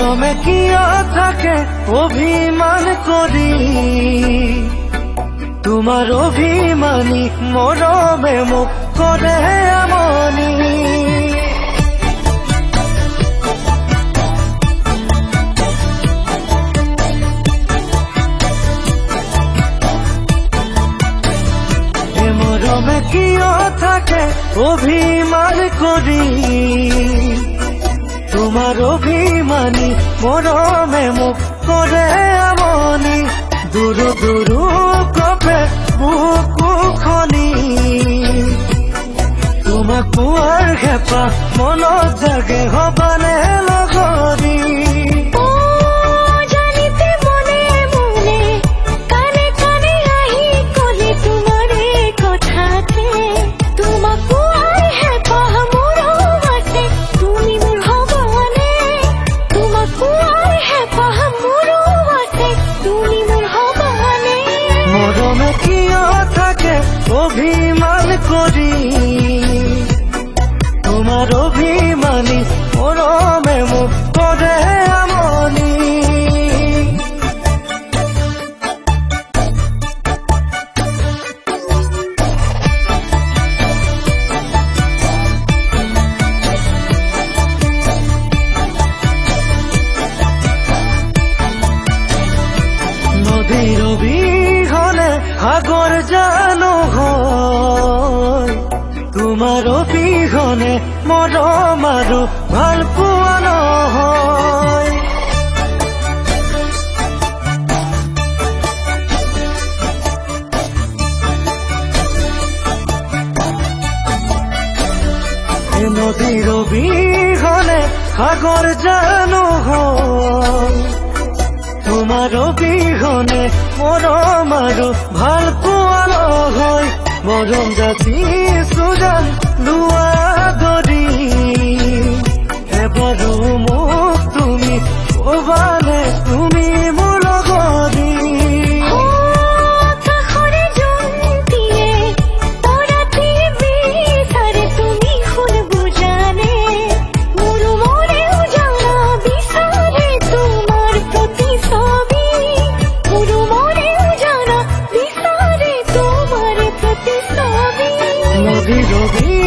মৰমে কিয় থাকে অভিমান কৰি তোমাৰ অভিমানী মৰমে মোক কৰে আমনি মৰমে কিয় থাকে অভিমান কৰি তোমাৰ অভিমানী মৰমে মোক কৰে আমনি দূৰ দূৰ কপে বুকু খনি তোমাক পোৱাৰ হেঁপাহ মনত জাগে হবানে লগৰী মৰমে কিয় থাকে অভিমান কৰি তোমাৰ অভিমানী মৰমে মোক কৰে আমনি নদীৰ অবিহনে সাগৰ জানো হয় তোমাৰ অবিহনে মৰম আৰু ভাল পোৱা নহয় নদীৰ অবিহনে সাগৰ জানো হয় তোমাৰ অবিহনে মৰম আৰু ভাল পোৱা নহয় মৰম যাচিছো জান লোৱা ধৰি এবাৰো মোক তুমি কবানে তুমি মোৰ লগৰী নদীর